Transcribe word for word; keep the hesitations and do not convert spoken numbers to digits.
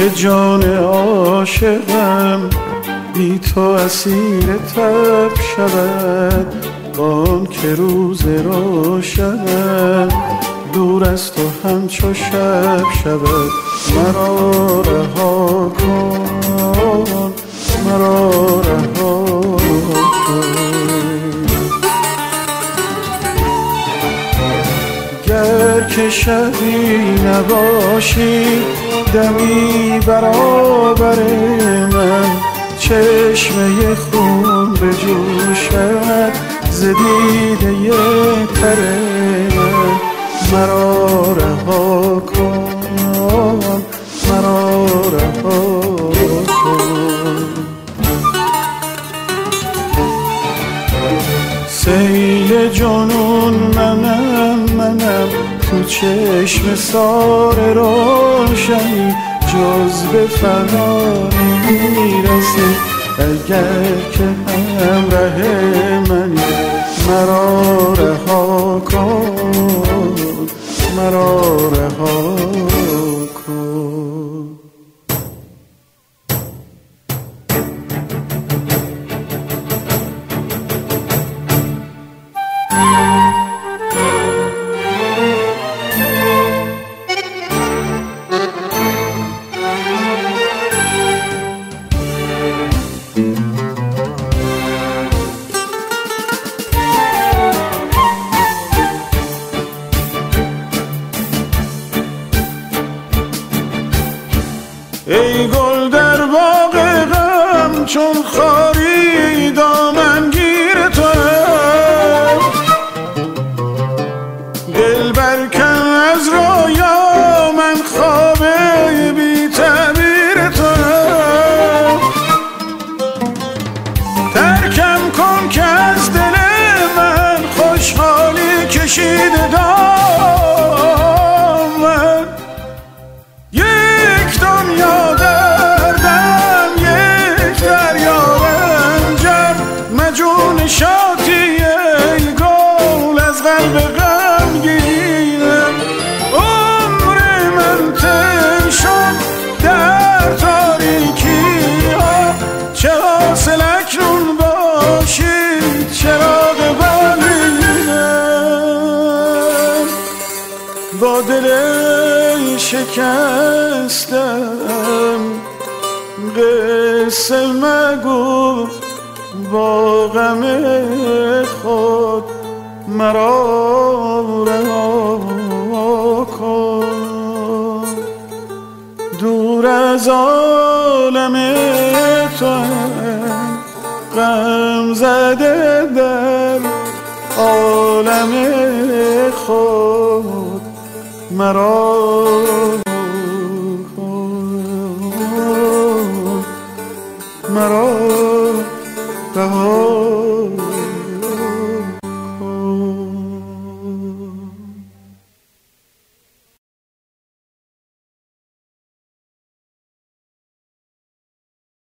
که جان عاشقم بی تو اسیر تب شود، آن که روز روشن دور از تو همچو شب شود. مرا رها کن، مرا رها کن. گر که شبی نباشی دمی برابر من، چشمه خون بجوشد ز دیده تر من. مرا رها کن، مرا رها کن. سیل جنون منم منم تو چشم سار روشنی، جز به فنا نمیرسی اگر که همراه منی. مرا رها کن، مرا رها کن. ای گل در باغ غم چون خاری دامنگیر تو، دل برکن از رویا من خواب بی تعبیر تو. ترکم کن که از دل من خوشحالی کشیده دامن. یک دنیا دردم یک دریا رنجم، مجون شاطی ای گل از قلب غمگینم. عمر من تن شد در تاریکی ها، چه حاصل اکنون باشید چراغ بالینم. با دل شکستم قصه مگو، با غم خود مرا رها کن. دور از عالم تو غم زده در عالم خود مرا مرا رها